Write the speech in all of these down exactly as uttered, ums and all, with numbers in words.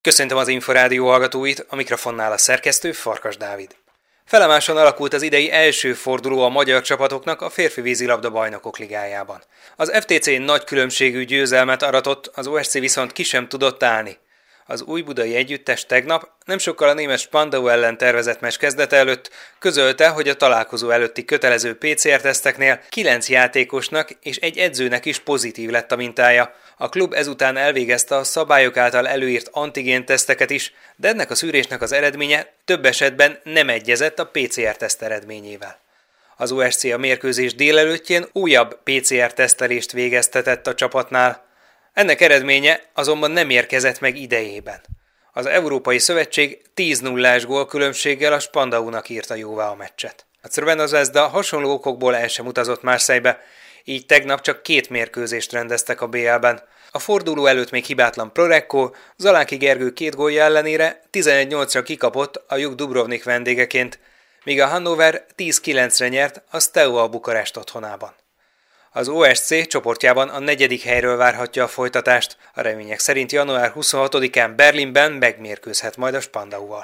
Köszöntöm az Inforádió hallgatóit, a mikrofonnál a szerkesztő Farkas Dávid. Felemáson alakult az idei első forduló a magyar csapatoknak a férfi vízilabda bajnokok ligájában. Az ef té cé nagy különbségű győzelmet aratott, az o es cé viszont ki sem tudott állni. Az újbudai együttes tegnap, nem sokkal a német Spandau ellen tervezett meccs kezdete előtt közölte, hogy a találkozó előtti kötelező pé cé er-teszteknél kilenc játékosnak és egy edzőnek is pozitív lett a mintája. A klub ezután elvégezte a szabályok által előírt antigén-teszteket is, de ennek a szűrésnek az eredménye több esetben nem egyezett a pé cé er-teszt eredményével. Az o es cé a mérkőzés délelőttjén újabb pé cé er-tesztelést végeztetett a csapatnál. Ennek eredménye azonban nem érkezett meg idejében. Az Európai Szövetség tíz nullás gólkülönbséggel a Spandaunak írta jóvá a meccset. A Crvena Zvezda hasonló okokból el sem utazott Marseille-be, így tegnap csak két mérkőzést rendeztek a bé el-ben. A forduló előtt még hibátlan Prorecco, Zaláki Gergő két gólja ellenére tizenegy nyolcra kikapott a Juk Dubrovnik vendégeként, míg a Hannover tíz kilencre nyert a Steaua Bukarest otthonában. Az o es cé csoportjában a negyedik helyről várhatja a folytatást, a remények szerint január huszonhatodikán Berlinben megmérkőzhet majd a Spandauval.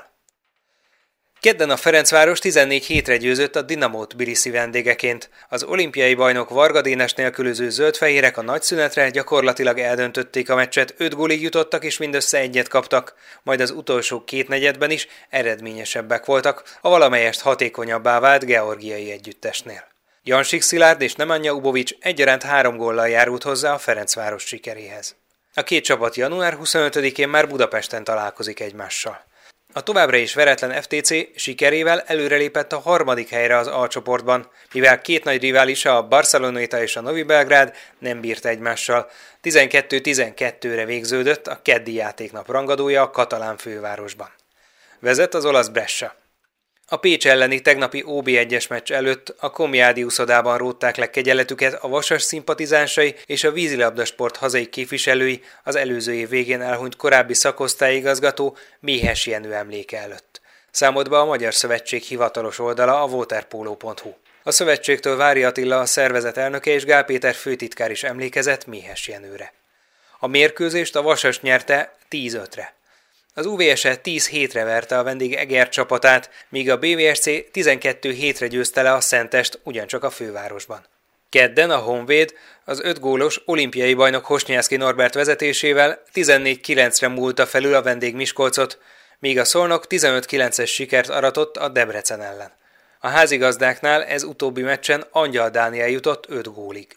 Kedden a Ferencváros tizennégy hétre győzött a Dinamo Tbilisi vendégeként. Az olimpiai bajnok Varga Dénes nélkülöző zöldfehérek a nagy szünetre gyakorlatilag eldöntötték a meccset, öt gólig jutottak és mindössze egyet kaptak, majd az utolsó két negyedben is eredményesebbek voltak, a valamelyest hatékonyabbá vált georgiai együttesnél. Jansik Szilárd és Nemanja Ubovics egyaránt három góllal járult hozzá a Ferencváros sikeréhez. A két csapat január huszonötödikén már Budapesten találkozik egymással. A továbbra is veretlen ef té cé sikerével előrelépett a harmadik helyre az A csoportban, mivel két nagy riválisa, a Barceloneta és a Novi Belgrád nem bírt egymással. tizenkettő tizenkettőre végződött a keddi játéknap rangadója a katalán fővárosban. Vezet az olasz Brescia. A Pécs elleni tegnapi o bé egyes meccs előtt a Komjádi uszodában rótták le kegyeletüket a Vasas szimpatizánsai és a vízilabdasport hazai képviselői az előző év végén elhunyt korábbi szakosztályigazgató Méhes Jenő emléke előtt. Számolt be a Magyar Szövetség hivatalos oldala, a waterpolo pont hu. A szövetségtől Vári Attila, a szervezet elnöke, és Gál Péter főtitkár is emlékezett Méhes Jenőre. A mérkőzést a Vasas nyerte tíz ötre. Az u vé es e tíz hétre verte a vendég Eger csapatát, míg a bé vé es cé tizenkettő hétre győzte le a Szentest ugyancsak a fővárosban. Kedden a Honvéd az öt gólos olimpiai bajnok Hosnyászki Norbert vezetésével tizennégy kilencre múlta felül a vendég Miskolcot, míg a Szolnok tizenöt kilences sikert aratott a Debrecen ellen. A házigazdáknál ez utóbbi meccsen Angyal Dániel jutott öt gólig.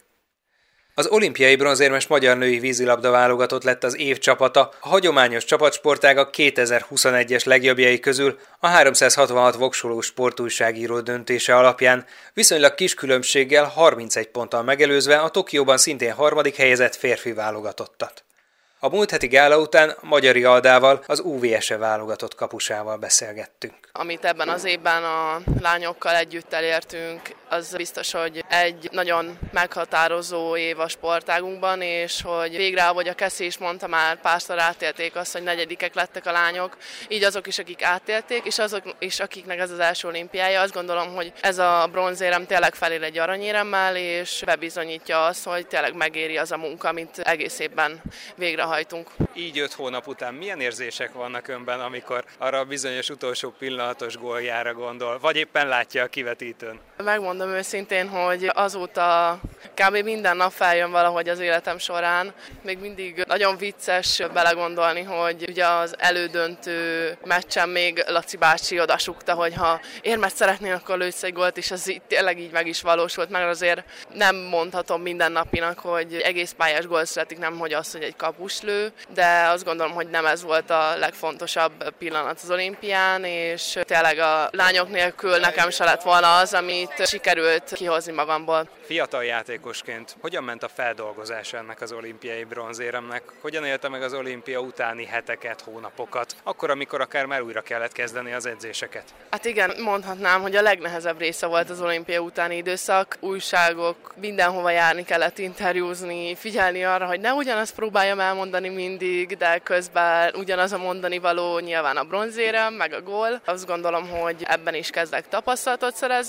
Az olimpiai bronzérmes magyar női vízilabda válogatott lett az év csapata, a hagyományos csapatsportágak kétezer-huszonegyes legjobbjai közül a háromszázhatvanhat voksoló sportújságíró döntése alapján, viszonylag kis különbséggel harmincegy ponttal megelőzve a Tokióban szintén harmadik helyezett férfi válogatottat. A múlt heti gála után Magyari Aldával, az u vé es e válogatott kapusával beszélgettünk. Amit ebben az évben a lányokkal együtt elértünk, az biztos, hogy egy nagyon meghatározó év a sportágunkban, és hogy végre, ahogy a Keszi is mondta, már párszor átélték azt, hogy negyedikek lettek a lányok, így azok is, akik átélték, és azok is, akiknek ez az első olimpiája. Azt gondolom, hogy ez a bronzérem tényleg felér egy aranyéremmel, és bebizonyítja azt, hogy tényleg megéri az a munka, amit egész évben végrehajtunk. Így öt hónap után milyen érzések vannak önben, amikor arra a bizonyos utolsó pillanatos góljára gondol, vagy éppen látja a kivetítőn? Megmondom őszintén, hogy azóta kb. Minden nap feljön valahogy az életem során. Még mindig nagyon vicces belegondolni, hogy ugye az elődöntő meccsen még Laci bácsi odasukta, hogy ha érmet szeretnél, akkor lősz egy gólt, és az így, tényleg így meg is valósult, meg azért nem mondhatom minden napinak, hogy egész pályás gól születik, nem hogy az, hogy egy kapus lő, de azt gondolom, hogy nem ez volt a legfontosabb pillanat az olimpián, és tényleg a lányok nélkül nekem se lett volna az, amit sikerült kihozni magamból. Fiatal játékosként hogyan ment a feldolgozása ennek az olimpiai bronzéremnek? Hogyan élte meg az olimpia utáni heteket, hónapokat, akkor, amikor akár már újra kellett kezdeni az edzéseket? Hát igen, mondhatnám, hogy a legnehezebb része volt az olimpia utáni időszak. Újságok, mindenhova járni kellett interjúzni, figyelni arra, hogy ne ugyanazt próbáljam elmondani mindig, de közben ugyanaz a mondani való nyilván a bronzérem, meg a gól. Azt gondolom, hogy ebben is kezdek tapasztalatot szerezni. Nem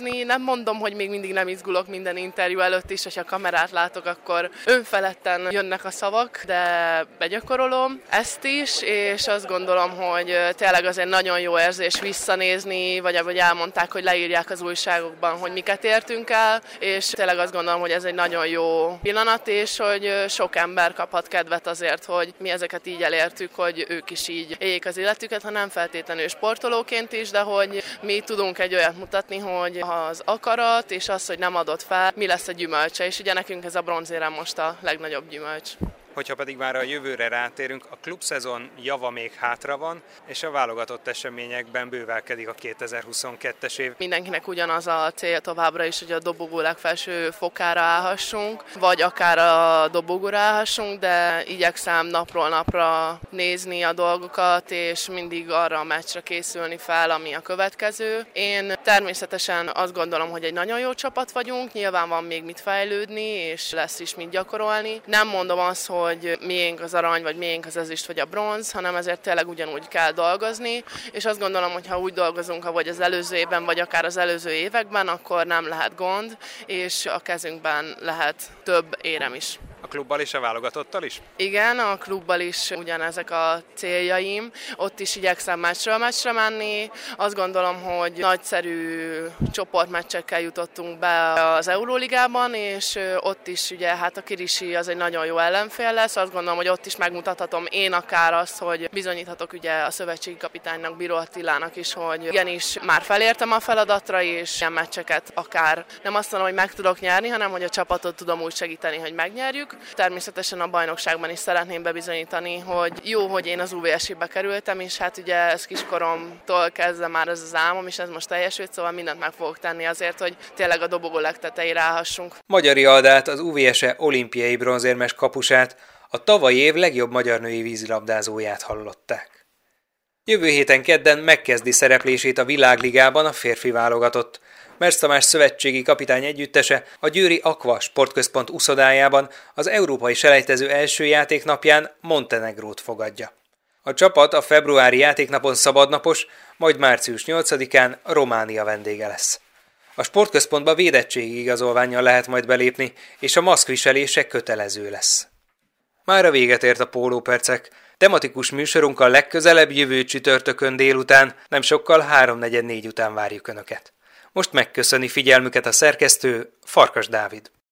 mondom, hogy még mindig nem izgulok minden interjú előtt is, hogyha kamerát látok, akkor önfeledten jönnek a szavak, de begyakorolom ezt is, és azt gondolom, hogy tényleg az egy nagyon jó érzés visszanézni, vagy ahogy elmondták, hogy leírják az újságokban, hogy miket értünk el, és tényleg azt gondolom, hogy ez egy nagyon jó pillanat, és hogy sok ember kaphat kedvet azért, hogy mi ezeket így elértük, hogy ők is így éljék az életüket, ha nem feltétlenül sportolóként is, de hogy mi tudunk egy olyat mutatni, hogy az akarat és az, hogy nem adott fel, mi lesz a gyümölcse, és ugye nekünk ez a bronzérem most a legnagyobb gyümölcs. Hogyha pedig már a jövőre rátérünk, a klubszezon java még hátra van, és a válogatott eseményekben bővelkedik a kétezer-huszonkettes év. Mindenkinek ugyanaz a célja továbbra is, hogy a dobogó legfelső fokára állhassunk, vagy akár a dobogóra állhassunk, de igyekszem napról napra nézni a dolgokat, és mindig arra a meccsre készülni fel, ami a következő. Én természetesen azt gondolom, hogy egy nagyon jó csapat vagyunk, nyilván van még mit fejlődni, és lesz is mit gyakorolni. Nem mondom azt, hogy hogy miénk az arany, vagy miénk az ezüst, vagy a bronz, hanem ezért tényleg ugyanúgy kell dolgozni, és azt gondolom, hogy ha úgy dolgozunk, ahogy az előző évben, vagy akár az előző években, akkor nem lehet gond, és a kezünkben lehet több érem is. A klubbal és a válogatottal is? Igen, a klubbal is ugyanezek a céljaim. Ott is igyekszem meccsről meccsre menni. Azt gondolom, hogy nagyszerű csoportmeccsekkel jutottunk be az Euróligában, és ott is ugye hát a Kirisi az egy nagyon jó ellenfél lesz. Azt gondolom, hogy ott is megmutathatom én akár azt, hogy bizonyíthatok ugye a szövetségi kapitánynak, Bíró Attilának is, hogy igenis már felértem a feladatra, és ilyen meccseket akár nem azt mondom, hogy meg tudok nyerni, hanem hogy a csapatot tudom úgy segíteni, hogy megnyerjük. Természetesen a bajnokságban is szeretném bebizonyítani, hogy jó, hogy én az u vé es-be kerültem, és hát ugye ez kiskoromtól kezdve már ez az álmom, és ez most teljesült, szóval mindent meg fogok tenni azért, hogy tényleg a dobogó legtetejére állhassunk. Magyari Aldát, az u vé es-e olimpiai bronzérmes kapusát, a tavalyi év legjobb magyar női vízilabdázóját hallották. Jövő héten kedden megkezdi szereplését a Világligában a férfi válogatott. Mersz Tamás szövetségi kapitány együttese a Győri Aqua Sportközpont uszodájában az európai selejtező első játéknapján Montenegrót fogadja. A csapat a februári játéknapon szabadnapos, majd március nyolcadikán Románia vendége lesz. A sportközpontba védettségi igazolvánnyal lehet majd belépni, és a maszkviselése kötelező lesz. Mára véget ért a Pólópercek. Tematikus műsorunkkal legközelebb jövő csütörtökön délután, nem sokkal háromnegyed négy után várjuk Önöket. Most megköszöni figyelmüket a szerkesztő, Farkas Dávid.